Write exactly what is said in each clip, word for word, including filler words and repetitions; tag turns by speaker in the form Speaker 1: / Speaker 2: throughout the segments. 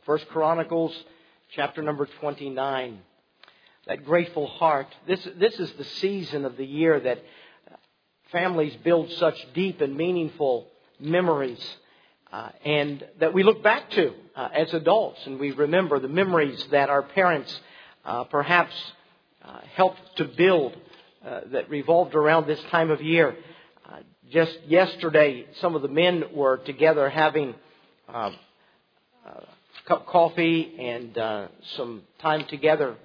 Speaker 1: First Chronicles, chapter number twenty-nine. That grateful heart. This, this is the season of the year that families build such deep and meaningful memories uh, and that we look back to uh, as adults. And we remember the memories that our parents uh, perhaps uh, helped to build uh, that revolved around this time of year. Uh, just yesterday, some of the men were together having uh, a cup of coffee and uh, some time together.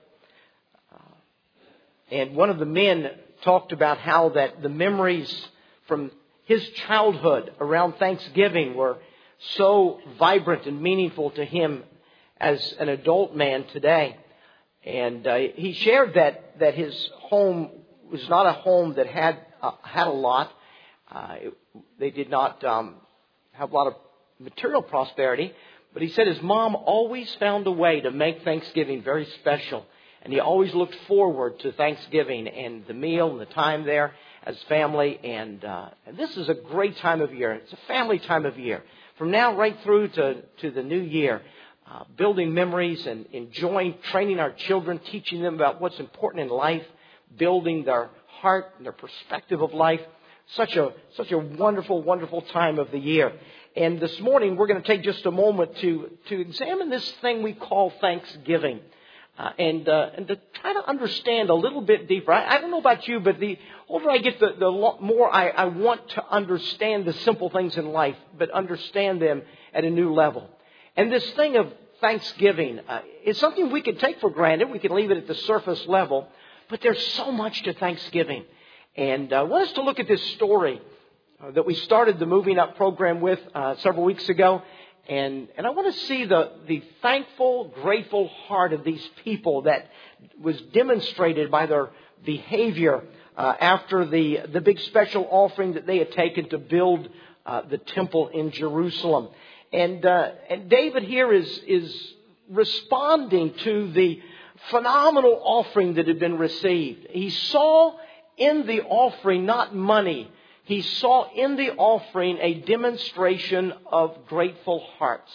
Speaker 1: And one of the men talked about how that the memories from his childhood around Thanksgiving were so vibrant and meaningful to him as an adult man today. And uh, he shared that, that his home was not a home that had uh, had a lot. Uh, it, they did not um, have a lot of material prosperity. But he said his mom always found a way to make Thanksgiving very special. And he always looked forward to Thanksgiving and the meal and the time there as family. And, uh, and this is a great time of year. It's a family time of year. From now right through to, to the new year, uh, building memories and enjoying, training our children, teaching them about what's important in life, building their heart and their perspective of life. Such a, such a wonderful, wonderful time of the year. And this morning we're going to take just a moment to, to examine this thing we call Thanksgiving. Uh, and uh, and to try to understand a little bit deeper. I, I don't know about you, but the older I get, the, the more I, I want to understand the simple things in life, but understand them at a new level. And this thing of Thanksgiving uh, is something we can take for granted. We can leave it at the surface level, but there's so much to Thanksgiving. And uh, I want us to look at this story uh, that we started the Moving Up program with uh, several weeks ago. And, and I want to see the, the thankful, grateful heart of these people that was demonstrated by their behavior uh, after the, the big special offering that they had taken to build uh, the temple in Jerusalem. And, uh, and David here is, is responding to the phenomenal offering that had been received. He saw in the offering not money. He saw in the offering a demonstration of grateful hearts,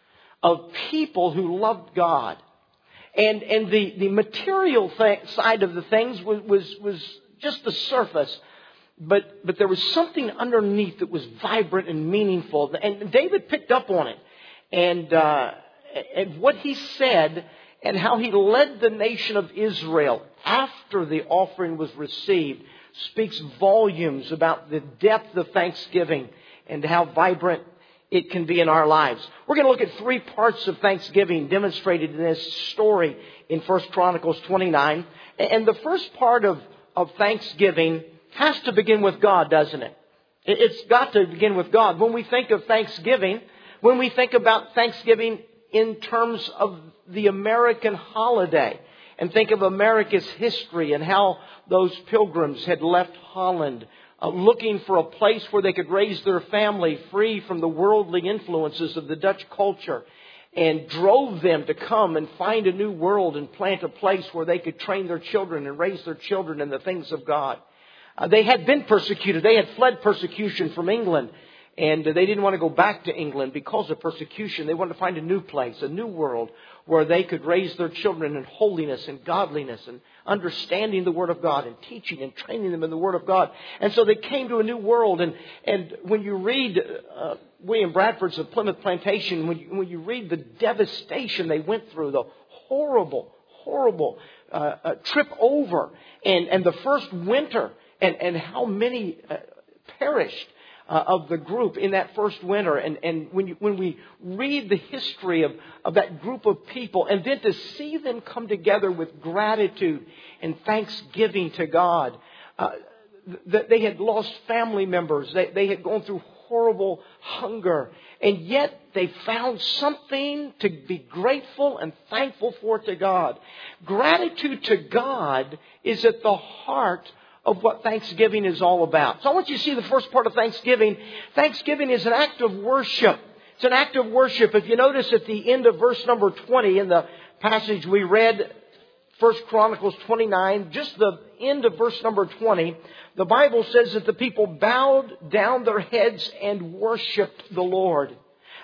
Speaker 1: of people who loved God. And and the, the material th- side of the things was, was, was just the surface. But, but there was something underneath that was vibrant and meaningful. And David picked up on it. And, uh, and what he said and how he led the nation of Israel after the offering was received speaks volumes about the depth of Thanksgiving and how vibrant it can be in our lives. We're going to look at three parts of Thanksgiving demonstrated in this story in First Chronicles twenty-nine. And the first part of, of Thanksgiving has to begin with God, doesn't it? It's got to begin with God. When we think of Thanksgiving, when we think about Thanksgiving in terms of the American holiday, and think of America's history and how those pilgrims had left Holland uh, looking for a place where they could raise their family free from the worldly influences of the Dutch culture, and drove them to come and find a new world and plant a place where they could train their children and raise their children in the things of God. Uh, they had been persecuted. They had fled persecution from England. And they didn't want to go back to England because of persecution. They wanted to find a new place, a new world where they could raise their children in holiness and godliness and understanding the Word of God and teaching and training them in the Word of God. And so they came to a new world. And, and when you read uh, William Bradford's of Plymouth Plantation, when you, when you read the devastation they went through, the horrible, horrible uh, uh, trip over and, and the first winter and, and how many uh, perished. Uh, of the group in that first winter. And, and when you, when we read the history of, of that group of people, and then to see them come together with gratitude and thanksgiving to God, uh, th- they had lost family members. They, they had gone through horrible hunger. And yet they found something to be grateful and thankful for to God. Gratitude to God is at the heart of what Thanksgiving is all about. So I want you to see the first part of Thanksgiving. Thanksgiving is an act of worship. It's an act of worship. If you notice at the end of verse number twenty in the passage we read, First Chronicles twenty-nine, just the end of verse number twenty, the Bible says that the people bowed down their heads and worshiped the Lord.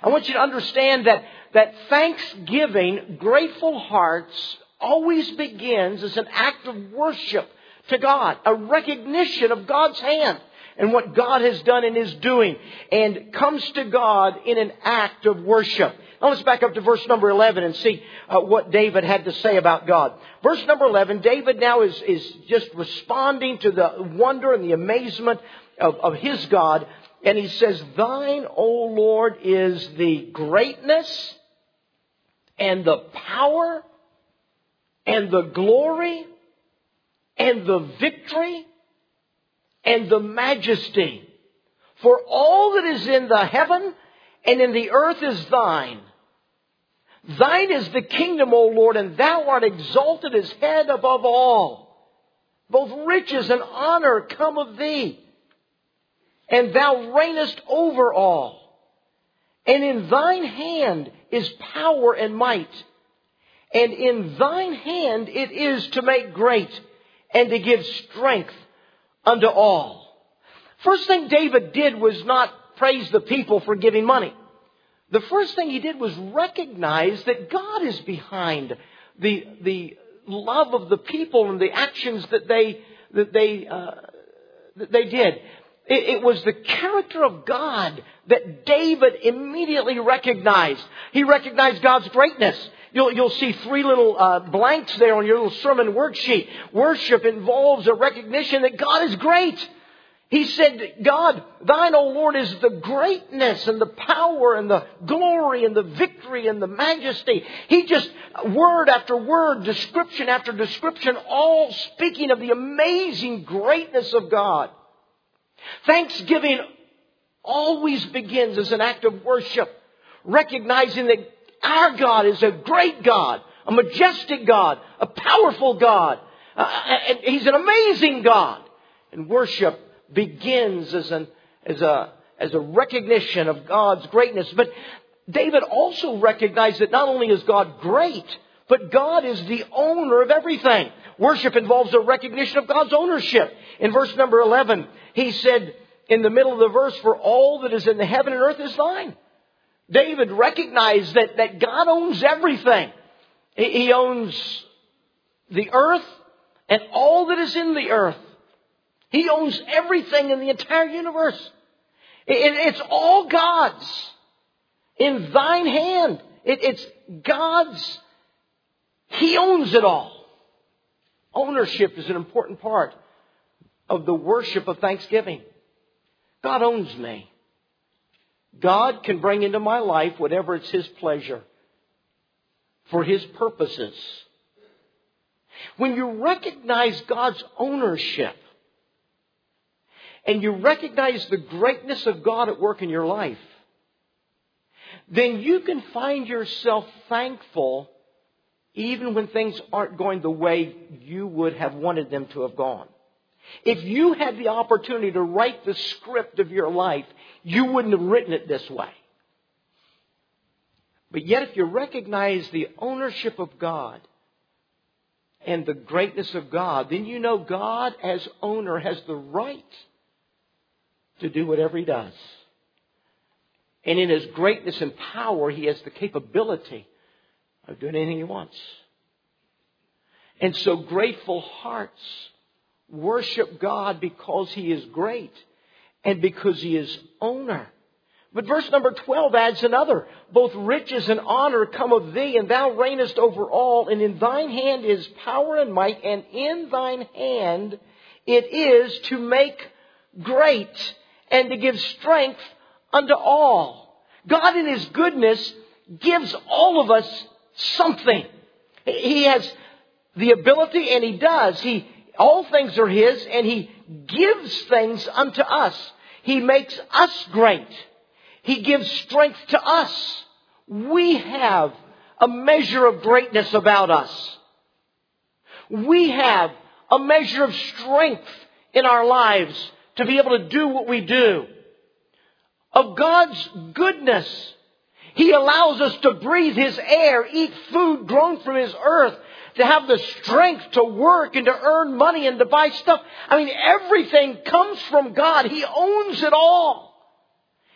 Speaker 1: I want you to understand that, that thanksgiving, grateful hearts, always begins as an act of worship to God, a recognition of God's hand and what God has done and is doing, and comes to God in an act of worship. Now let's back up to verse number eleven and see uh, what David had to say about God. Verse number eleven, David now is, is just responding to the wonder and the amazement of, of his God. And he says, Thine, O Lord, is the greatness and the power and the glory and the victory and the majesty. For all that is in the heaven and in the earth is thine. Thine is the kingdom, O Lord, and thou art exalted as head above all. Both riches and honor come of thee, and thou reignest over all. And in thine hand is power and might. And in thine hand it is to make great and to give strength unto all. First thing David did was not praise the people for giving money. The first thing he did was recognize that God is behind the, the love of the people and the actions that they, that they, uh, that they did. It, it was the character of God that David immediately recognized. He recognized God's greatness. You'll, you'll see three little uh, blanks there on your little sermon worksheet. Worship involves a recognition that God is great. He said, God, thine, O Lord, is the greatness and the power and the glory and the victory and the majesty. He just, word after word, description after description, all speaking of the amazing greatness of God. Thanksgiving always begins as an act of worship, recognizing that our God is a great God, a majestic God, a powerful God. Uh, and He's an amazing God. And worship begins as an as a as a recognition of God's greatness. But David also recognized that not only is God great, but God is the owner of everything. Worship involves a recognition of God's ownership. In verse number eleven, he said in the middle of the verse, for all that is in the heaven and earth is thine. David recognized that, that God owns everything. He owns the earth and all that is in the earth. He owns everything in the entire universe. It, it's all God's. In thine hand. It, it's God's. He owns it all. Ownership is an important part of the worship of thanksgiving. God owns me. God can bring into my life whatever it's His pleasure for His purposes. When you recognize God's ownership and you recognize the greatness of God at work in your life, then you can find yourself thankful even when things aren't going the way you would have wanted them to have gone. If you had the opportunity to write the script of your life, you wouldn't have written it this way. But yet if you recognize the ownership of God and the greatness of God, then you know God as owner has the right to do whatever He does. And in His greatness and power, He has the capability of doing anything He wants. And so grateful hearts worship God because He is great and because He is owner. But verse number twelve adds another. Both riches and honor come of Thee, and Thou reignest over all, and in Thine hand is power and might, and in Thine hand it is to make great and to give strength unto all. God in His goodness gives all of us something. He has the ability, and He does. He All things are His, and He gives things unto us. He makes us great. He gives strength to us. We have a measure of greatness about us. We have a measure of strength in our lives to be able to do what we do. Of God's goodness, He allows us to breathe His air, eat food grown from His earth, to have the strength to work and to earn money and to buy stuff. I mean, everything comes from God. He owns it all.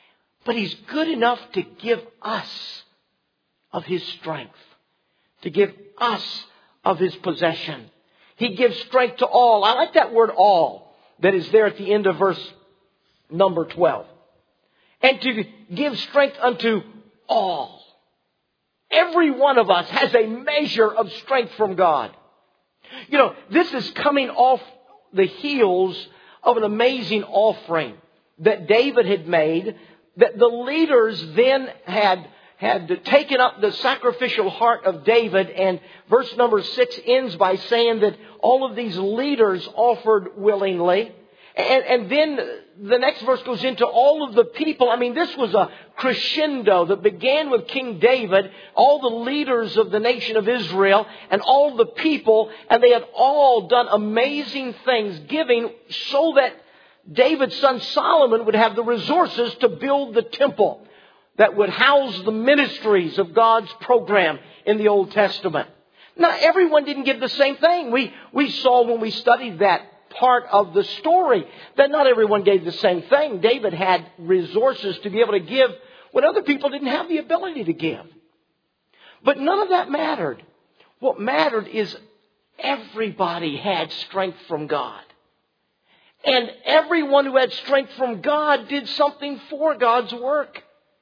Speaker 1: But He's good enough to give us of His strength, to give us of His possession. He gives strength to all. I like that word all that is there at the end of verse number twelve. And to give strength unto all. Every one of us has a measure of strength from God. You know, this is coming off the heels of an amazing offering that David had made, that the leaders then had, had taken up the sacrificial heart of David. And verse number six ends by saying that all of these leaders offered willingly. And, and then the next verse goes into all of the people. I mean, this was a crescendo that began with King David, all the leaders of the nation of Israel, and all the people. And they had all done amazing things, giving so that David's son Solomon would have the resources to build the temple that would house the ministries of God's program in the Old Testament. Now, everyone didn't give the same thing. We, we saw when we studied that part of the story that not everyone gave the same thing. David had resources to be able to give when other people didn't have the ability to give. But none of that mattered. What mattered is everybody had strength from God. And everyone who had strength from God did something for God's work.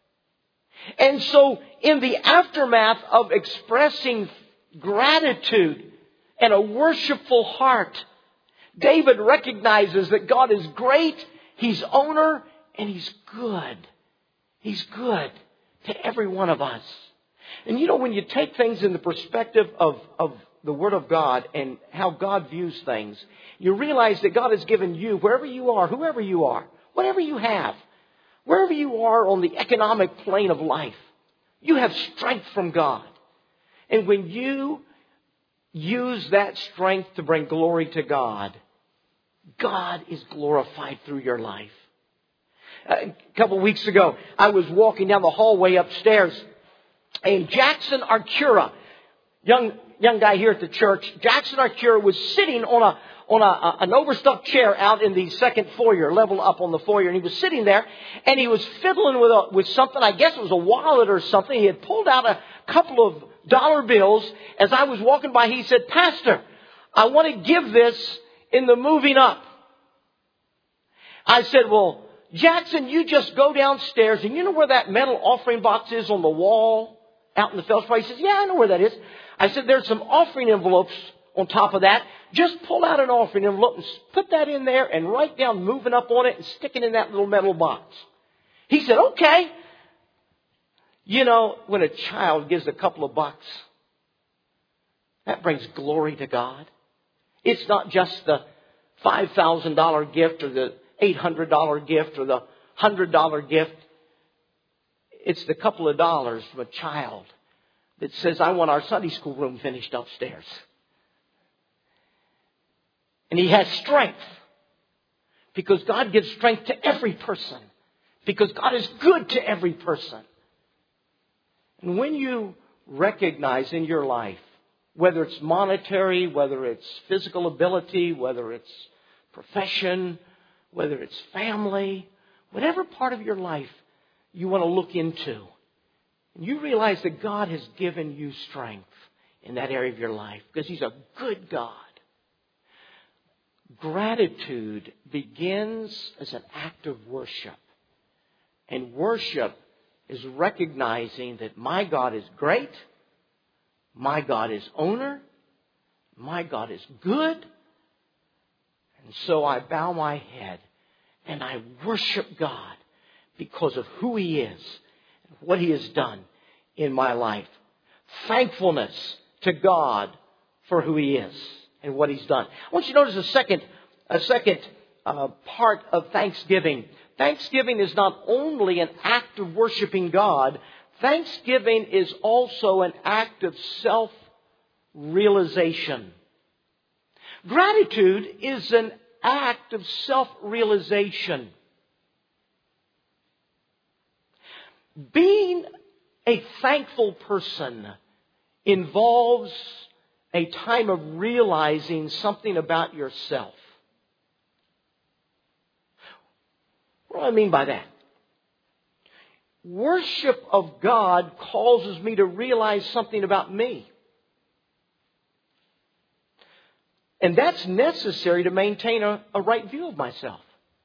Speaker 1: And so in the aftermath of expressing gratitude and a worshipful heart, David recognizes that God is great, He's owner, and He's good. He's good to every one of us. And you know, when you take things in the perspective of, of the Word of God and how God views things, you realize that God has given you, wherever you are, whoever you are, whatever you have, wherever you are on the economic plane of life, you have strength from God. And when you use that strength to bring glory to God, God is glorified through your life. A couple of weeks ago, I was walking down the hallway upstairs, and Jackson Arcura, young young guy here at the church, Jackson Arcura was sitting on a on a, an overstuffed chair out in the second foyer, level up on the foyer, and he was sitting there, and he was fiddling with a, with something. I guess it was a wallet or something. He had pulled out a couple of dollar bills. As I was walking by, he said, "Pastor, I want to give this in the moving up." I said, "Well, Jackson, you just go downstairs, and you know where that metal offering box is on the wall out in the fellowship?" He says, "Yeah, I know where that is." I said, "There's some offering envelopes on top of that. Just pull out an offering envelope and put that in there and write down moving up on it and stick it in that little metal box." He said, "Okay." You know, when a child gives a couple of bucks, that brings glory to God. It's not just the five thousand dollars gift or the eight hundred dollars gift or the one hundred dollars gift. It's the couple of dollars from a child that says, "I want our Sunday school room finished upstairs." And he has strength because God gives strength to every person, because God is good to every person. And when you recognize in your life, whether it's monetary, whether it's physical ability, whether it's profession, whether it's family, whatever part of your life you want to look into, and you realize that God has given you strength in that area of your life because He's a good God. Gratitude begins as an act of worship. And worship is recognizing that my God is great, my God is owner, my God is good. And so I bow my head and I worship God because of who He is and what He has done in my life. Thankfulness to God for who He is and what He's done. I want you to notice a second, a second uh, part of thanksgiving. Thanksgiving is not only an act of worshiping God. Thanksgiving is also an act of self-realization. Gratitude is an act of self-realization. Being a thankful person involves a time of realizing something about yourself. What do I mean by that? worship of God causes me to realize something about me. And that's necessary to maintain a, a right view of myself.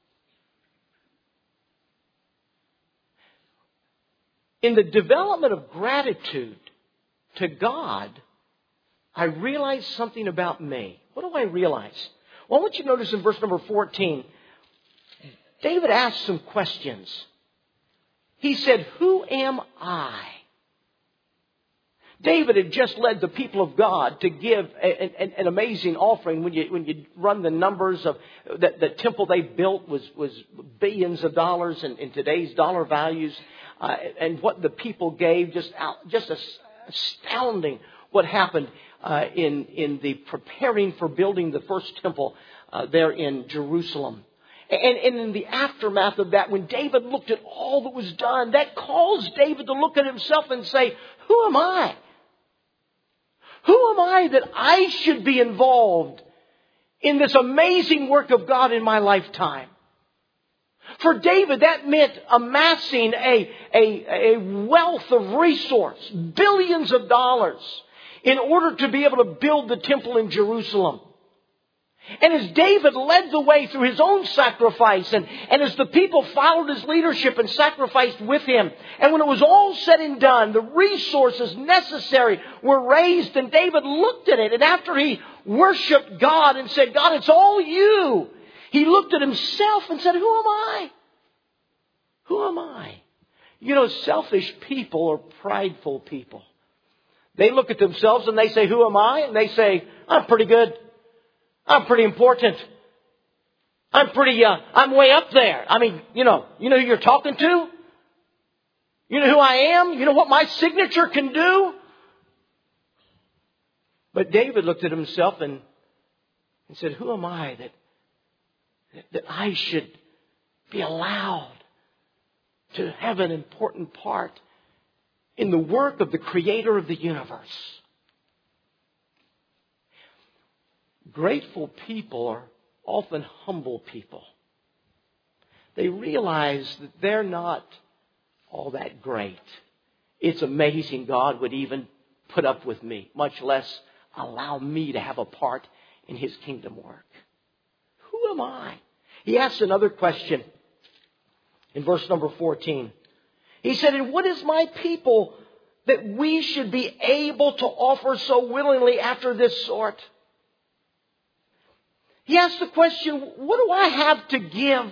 Speaker 1: In the development of gratitude to God, I realize something about me. What do I realize? Well, I want you to notice in verse number fourteen, David asked some questions. He said, "Who am I?" David had just led the people of God to give a, an, an amazing offering. When you when you run the numbers of the, the temple they built was was billions of dollars in, in today's dollar values, uh, and what the people gave, just out, just astounding. What happened uh, in in the preparing for building the first temple uh, there in Jerusalem. And, and in the aftermath of that, when David looked at all that was done, that caused David to look at himself and say, "Who am I? Who am I that I should be involved in this amazing work of God in my lifetime?" For David, that meant amassing a, a, a wealth of resource, billions of dollars, in order to be able to build the temple in Jerusalem. And as David led the way through his own sacrifice, and, and as the people followed his leadership and sacrificed with him, and when it was all said and done, the resources necessary were raised, and David looked at it, and after he worshiped God and said, "God, it's all you," he looked at himself and said, "Who am I? Who am I?" You know, selfish people are prideful people. They look at themselves and they say, "Who am I?" And they say, "I'm pretty good. I'm pretty important. I'm pretty, uh, I'm way up there. I mean, you know, you know who you're talking to? You know who I am? You know what my signature can do?" But David looked at himself and, and said, "Who am I that, that I should be allowed to have an important part in the work of the Creator of the universe?" Grateful people are often humble people. They realize that they're not all that great. It's amazing God would even put up with me, much less allow me to have a part in His kingdom work. Who am I? He asks another question in verse number fourteen. He said, "And what is my people that we should be able to offer so willingly after this sort?" He asked the question, what do I have to give?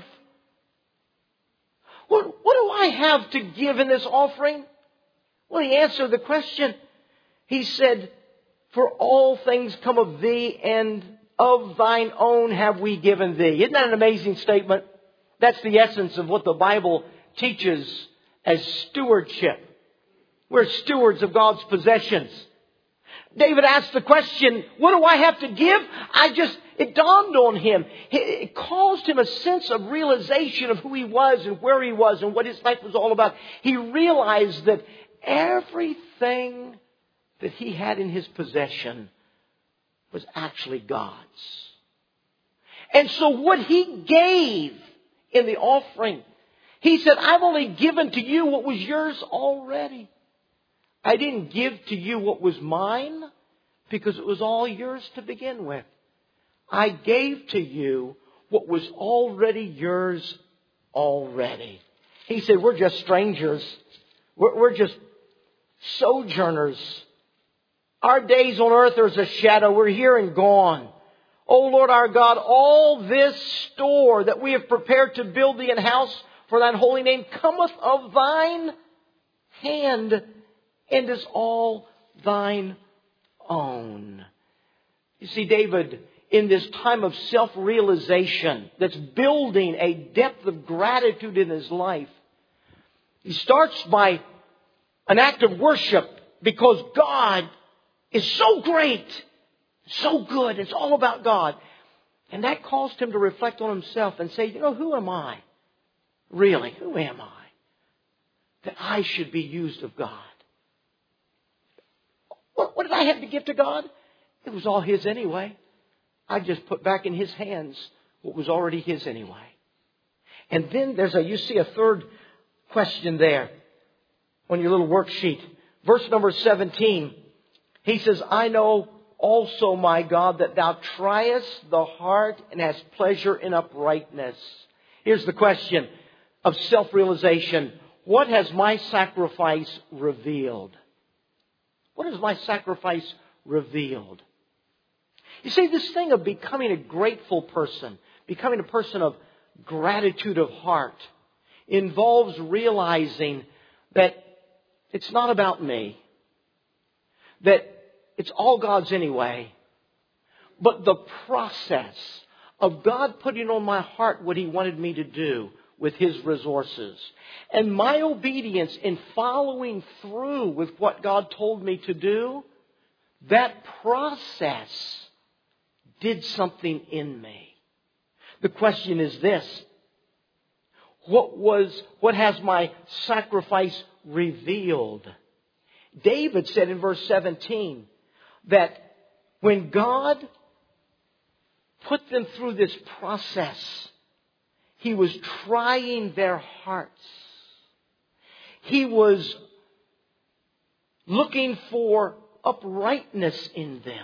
Speaker 1: What, what do I have to give in this offering? Well, he answered the question. He said, "For all things come of thee, and of thine own have we given thee." Isn't that an amazing statement? That's the essence of what the Bible teaches as stewardship. We're stewards of God's possessions. David asked the question, what do I have to give? I just, it dawned on him. It caused him a sense of realization of who he was and where he was and what his life was all about. He realized that everything that he had in his possession was actually God's. And so what he gave in the offering, he said, "I've only given to you what was yours already. I didn't give to you what was mine because it was all yours to begin with. I gave to you what was already yours already." He said, "We're just strangers. We're, we're just sojourners. Our days on earth are as a shadow. We're here and gone. O Lord our God, all this store that we have prepared to build thee an house for thine holy name cometh of thine hand, and is all thine own." You see, David, in this time of self-realization that's building a depth of gratitude in his life, he starts by an act of worship because God is so great, so good. It's all about God. And that caused him to reflect on himself and say, you know, who am I? Really, who am I that I should be used of God? What, what did I have to give to God? It was all His anyway. I just put back in His hands what was already His anyway. And then there's a, you see a third question there. on your little worksheet. Verse number seventeen. He says, I know also, my God, that thou triest the heart and hast pleasure in uprightness. Here's the question of self-realization. What has my sacrifice revealed? What has my sacrifice revealed? You see, this thing of becoming a grateful person, becoming a person of gratitude of heart, involves realizing that it's not about me, that it's all God's anyway, but the process of God putting on my heart what He wanted me to do with His resources, and my obedience in following through with what God told me to do, that process did something in me. The question is this: What was, what has my sacrifice revealed? David said in verse seventeen that when God put them through this process, He was trying their hearts. He was looking for uprightness in them.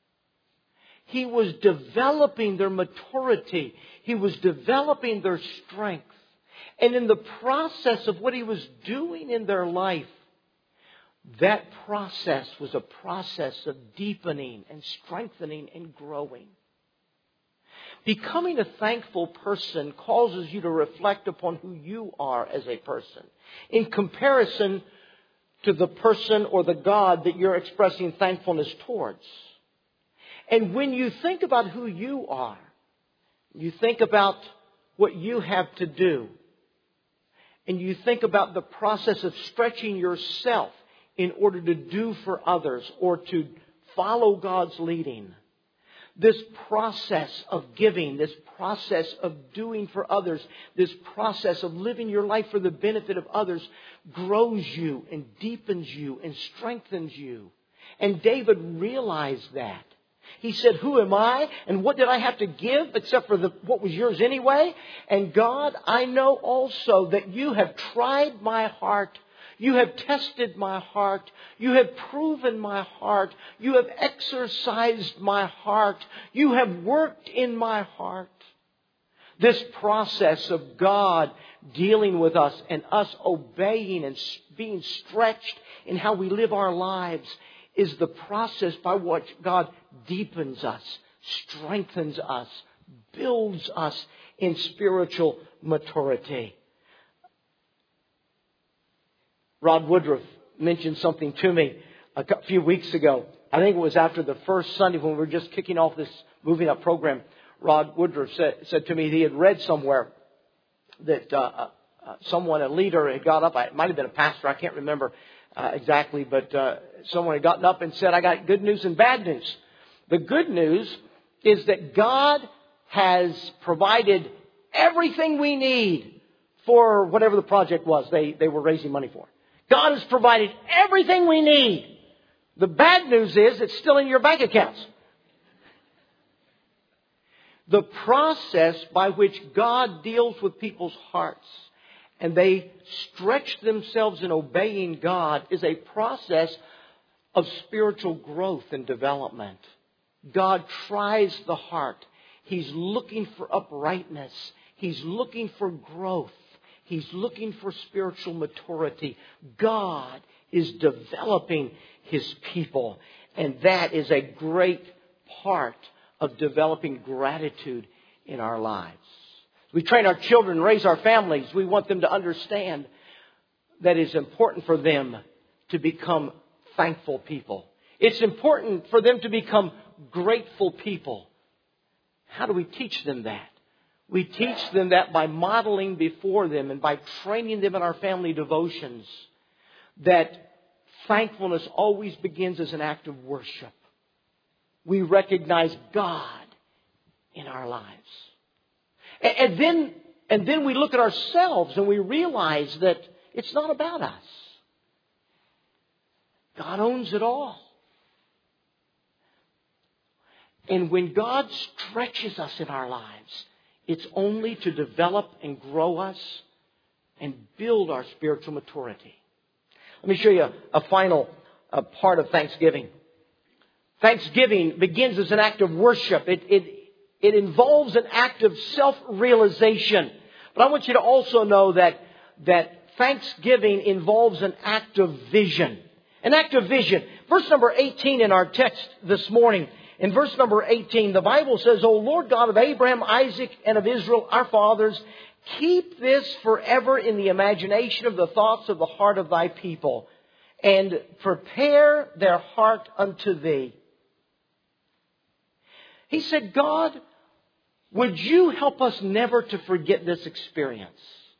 Speaker 1: He was developing their maturity. He was developing their strength. And in the process of what He was doing in their life, that process was a process of deepening and strengthening and growing. Becoming a thankful person causes you to reflect upon who you are as a person in comparison to the person or the God that you're expressing thankfulness towards. And when you think about who you are, you think about what you have to do, and you think about the process of stretching yourself in order to do for others or to follow God's leading. This process of giving, this process of doing for others, this process of living your life for the benefit of others grows you and deepens you and strengthens you. And David realized that. He said, who am I and what did I have to give except for the, what was yours anyway? And God, I know also that you have tried my heart. You have tested my heart. You have proven my heart. You have exercised my heart. You have worked in my heart. This process of God dealing with us and us obeying and being stretched in how we live our lives is the process by which God deepens us, strengthens us, builds us in spiritual maturity. Rod Woodruff mentioned something to me a few weeks ago. I think it was after the first Sunday when we were just kicking off this Moving Up program. Rod Woodruff said, said to me he had read somewhere that uh, uh, someone, a leader, had got up. It might have been a pastor. I can't remember uh, exactly. But uh, someone had gotten up and said, I got good news and bad news. The good news is that God has provided everything we need for whatever the project was they, they were raising money for. God has provided everything we need. The bad news is it's still in your bank accounts. The process by which God deals with people's hearts and they stretch themselves in obeying God is a process of spiritual growth and development. God tries the heart. He's looking for uprightness. He's looking for growth. He's looking for spiritual maturity. God is developing His people. And that is a great part of developing gratitude in our lives. We train our children, raise our families. We want them to understand that it's important for them to become thankful people. It's important for them to become grateful people. How do we teach them that? We teach them that by modeling before them and by training them in our family devotions that thankfulness always begins as an act of worship. We recognize God in our lives. And, and then, and then we look at ourselves and we realize that it's not about us. God owns it all. And when God stretches us in our lives, it's only to develop and grow us and build our spiritual maturity. Let me show you a, a final uh, part of Thanksgiving. Thanksgiving begins as an act of worship. It, it, it involves an act of self-realization. But I want you to also know that, that Thanksgiving involves an act of vision. An act of vision. Verse number eighteen in our text this morning. In verse number eighteen, the Bible says, O Lord God of Abraham, Isaac, and of Israel, our fathers, keep this forever in the imagination of the thoughts of the heart of thy people, and prepare their heart unto thee. He said, God, would you help us never to forget this experience?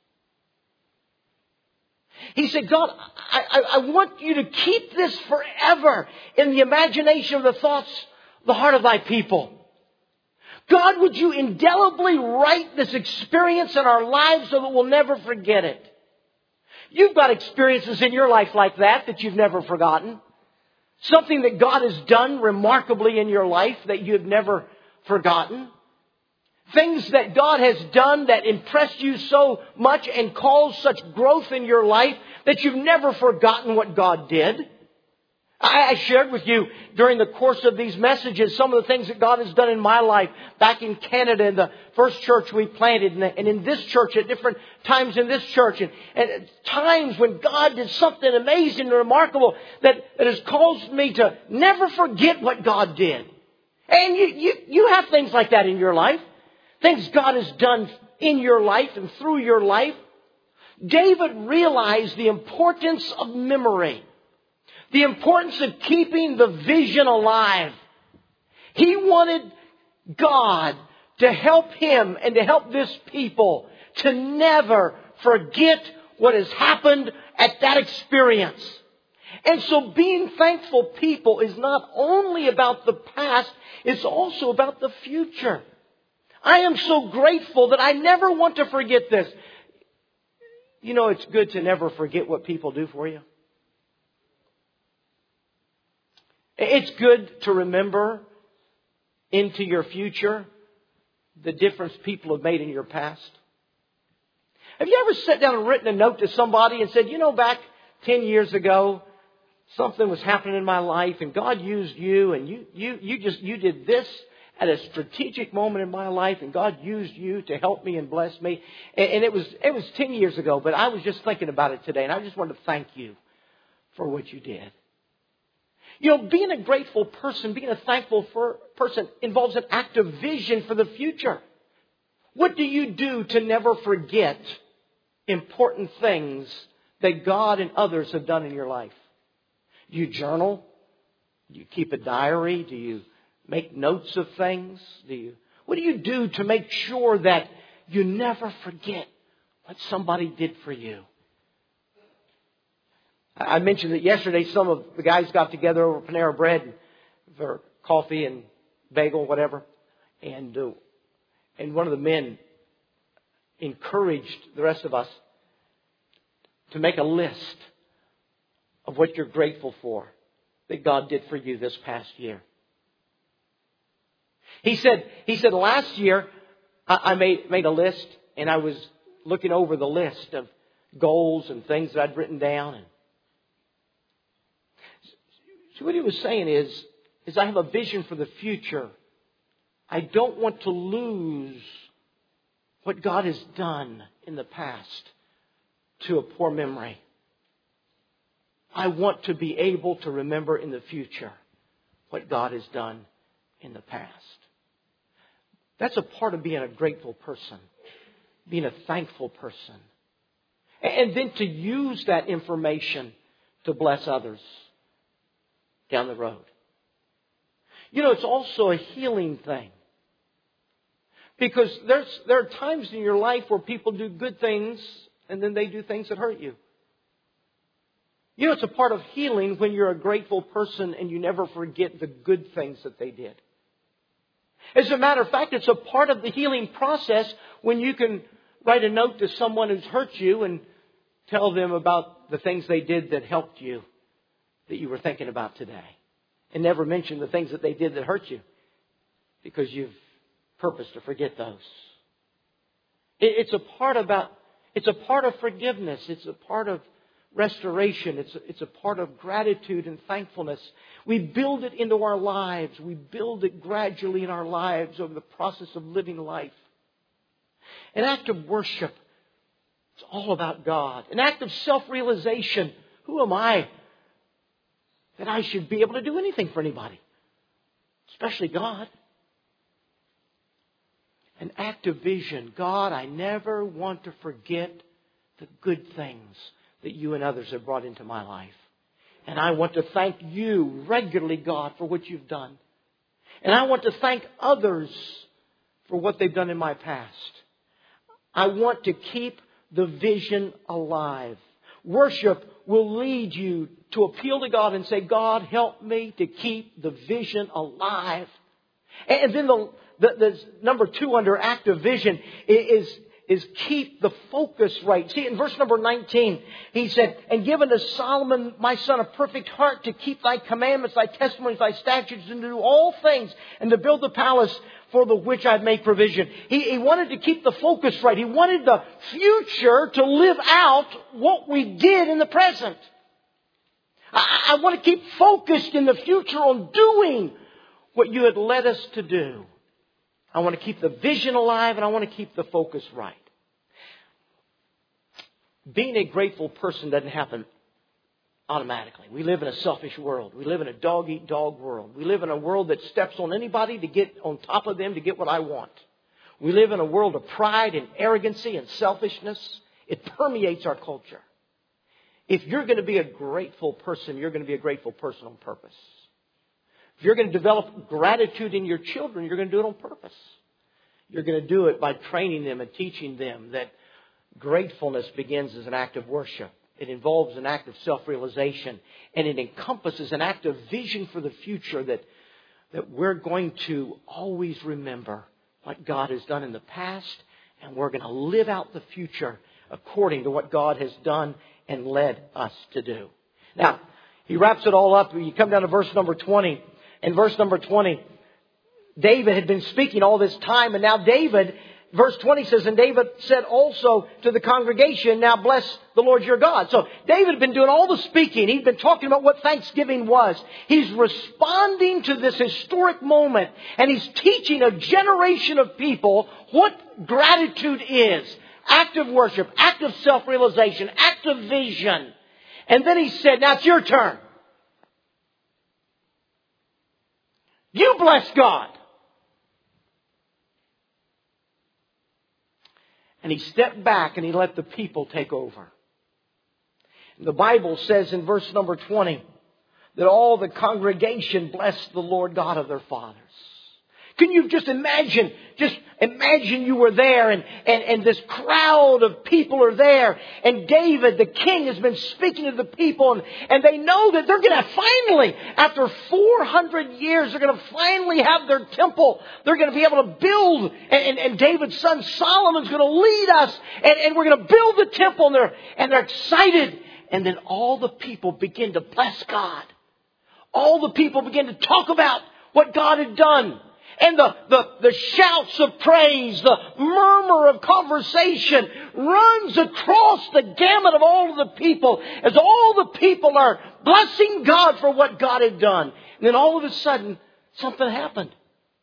Speaker 1: He said, God, I, I, I want you to keep this forever in the imagination of the thoughts, the heart of thy people. God, would you indelibly write this experience in our lives so that we'll never forget it? You've got experiences in your life like that that you've never forgotten. Something that God has done remarkably in your life that you've never forgotten. Things that God has done that impressed you so much and caused such growth in your life that you've never forgotten what God did. I shared with you during the course of these messages some of the things that God has done in my life back in Canada in the first church we planted and in this church at different times in this church and, and times when God did something amazing and remarkable that, that has caused me to never forget what God did. And you, you, you have things like that in your life. Things God has done in your life and through your life. David realized the importance of memory. The importance of keeping the vision alive. He wanted God to help him and to help this people to never forget what has happened at that experience. And so being thankful people is not only about the past, it's also about the future. I am so grateful that I never want to forget this. You know, it's good to never forget what people do for you. It's good to remember into your future the difference people have made in your past. Have you ever sat down and written a note to somebody and said, you know, back ten years ago, something was happening in my life and God used you and you, you, you just, you did this at a strategic moment in my life and God used you to help me and bless me. And, and it was, it was ten years ago, but I was just thinking about it today and I just wanted to thank you for what you did. You know, being a grateful person, being a thankful for, person involves an act of vision for the future. What do you do to never forget important things that God and others have done in your life? Do you journal? Do you keep a diary? Do you make notes of things? Do you, what do you do to make sure that you never forget what somebody did for you? I mentioned that yesterday some of the guys got together over Panera Bread for coffee and bagel, whatever. And, uh, and one of the men encouraged the rest of us to make a list of what you're grateful for that God did for you this past year. He said, he said, last year I, I made, made a list and I was looking over the list of goals and things that I'd written down. And so what he was saying is, is I have a vision for the future. I don't want to lose what God has done in the past to a poor memory. I want to be able to remember in the future what God has done in the past. That's a part of being a grateful person, being a thankful person. And then to use that information to bless others down the road. You know, it's also a healing thing. Because there's there are times in your life where people do good things and then they do things that hurt you. You know, it's a part of healing when you're a grateful person and you never forget the good things that they did. As a matter of fact, it's a part of the healing process when you can write a note to someone who's hurt you and tell them about the things they did that helped you, that you were thinking about today. And never mention the things that they did that hurt you because you've purposed to forget those. It's a part about, it's a part of forgiveness. It's a part of restoration. It's, it's a part of gratitude and thankfulness. We build it into our lives. We build it gradually in our lives over the process of living life. An act of worship. It's all about God. An act of self-realization. Who am I that I should be able to do anything for anybody? Especially God. An act of vision. God, I never want to forget the good things that you and others have brought into my life. And I want to thank you regularly, God, for what you've done. And I want to thank others for what they've done in my past. I want to keep the vision alive. Worship will lead you to appeal to God and say, God, help me to keep the vision alive. And then the, the, the number two under active vision is, is keep the focus right. See, in verse number nineteen, he said, and give unto Solomon, my son, a perfect heart to keep thy commandments, thy testimonies, thy statutes, and to do all things, and to build the palace for the which I've made provision. He, he wanted to keep the focus right. He wanted the future to live out what we did in the present. I, I want to keep focused in the future on doing what you had led us to do. I want to keep the vision alive, and I want to keep the focus right. Being a grateful person doesn't happen automatically. We live in a selfish world. We live in a dog-eat-dog world. We live in a world that steps on anybody to get on top of them to get what I want. We live in a world of pride and arrogancy and selfishness. It permeates our culture. If you're going to be a grateful person, you're going to be a grateful person on purpose. If you're going to develop gratitude in your children, you're going to do it on purpose. You're going to do it by training them and teaching them that gratefulness begins as an act of worship. It involves an act of self-realization, and it encompasses an act of vision for the future that, that we're going to always remember what God has done in the past, and we're going to live out the future according to what God has done and led us to do. Now, he wraps it all up. You come down to verse number twenty. In verse number twenty, David had been speaking all this time, and now David, verse twenty says, and David said also to the congregation, now bless the Lord your God. So David had been doing all the speaking. He'd been talking about what Thanksgiving was. He's responding to this historic moment, and he's teaching a generation of people what gratitude is. Active worship, active self-realization, active vision. And then he said, now it's your turn. You bless God. And he stepped back and he let the people take over. And the Bible says in verse number twenty that all the congregation blessed the Lord God of their fathers. Can you just imagine, just imagine you were there and, and, and this crowd of people are there. And David, the king, has been speaking to the people. And, and they know that they're going to finally, after four hundred years, they're going to finally have their temple. They're going to be able to build. And, and, and David's son Solomon's going to lead us. And, and we're going to build the temple. And they're, and they're excited. And then all the people begin to bless God. All the people begin to talk about what God had done. And the, the, the shouts of praise, the murmur of conversation runs across the gamut of all of the people as all the people are blessing God for what God had done. And then all of a sudden, something happened.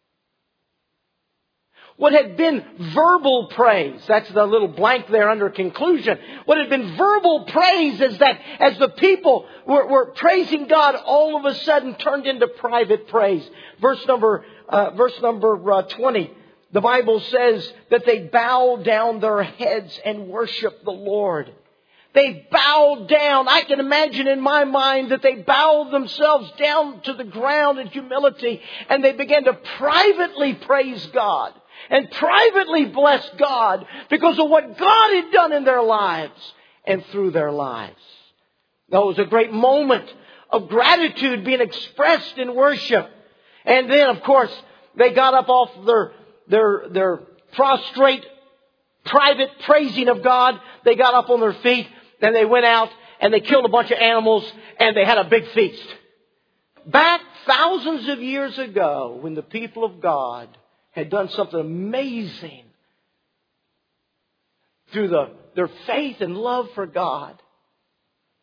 Speaker 1: What had been verbal praise, that's the little blank there under conclusion. What had been verbal praise is that as the people were, were praising God, all of a sudden turned into private praise. Verse number Uh, verse number uh, twenty, the Bible says that they bowed down their heads and worshiped the Lord. They bowed down. I can imagine in my mind that they bowed themselves down to the ground in humility, and they began to privately praise God and privately bless God because of what God had done in their lives and through their lives. That was a great moment of gratitude being expressed in worship. And then, of course, they got up off their, their, their prostrate, private praising of God. They got up on their feet, then they went out and they killed a bunch of animals and they had a big feast. Back thousands of years ago, when the people of God had done something amazing through the, their faith and love for God,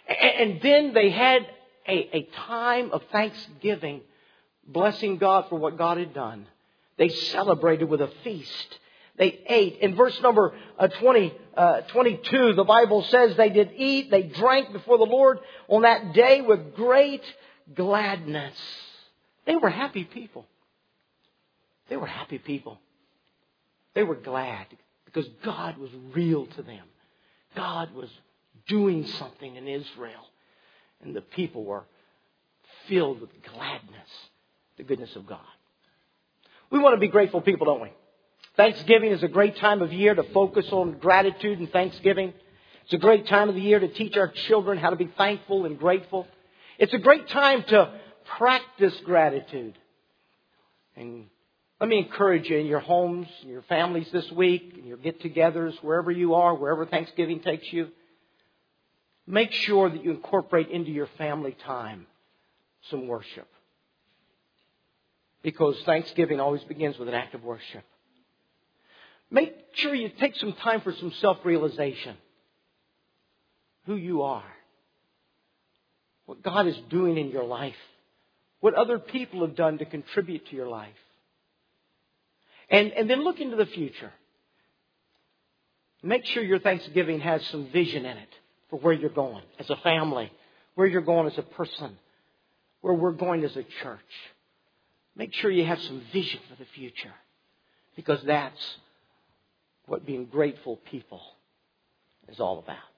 Speaker 1: And then they had a, a time of thanksgiving, blessing God for what God had done. They celebrated with a feast. They ate. In verse number uh, twenty, uh, twenty-two, the Bible says they did eat, they drank before the Lord on that day with great gladness. They were happy people. They were happy people. They were glad because God was real to them. God was doing something in Israel. And the people were filled with gladness, the goodness of God. We want to be grateful people, don't we? Thanksgiving is a great time of year to focus on gratitude and thanksgiving. It's a great time of the year to teach our children how to be thankful and grateful. It's a great time to practice gratitude. And let me encourage you in your homes, in your families this week, in your get-togethers, wherever you are, wherever Thanksgiving takes you. Make sure that you incorporate into your family time some worship. Because Thanksgiving always begins with an act of worship. Make sure you take some time for some self-realization. Who you are. What God is doing in your life. What other people have done to contribute to your life. And, and then look into the future. Make sure your Thanksgiving has some vision in it for where you're going as a family, where you're going as a person, where we're going as a church. Make sure you have some vision for the future, because that's what being grateful people is all about.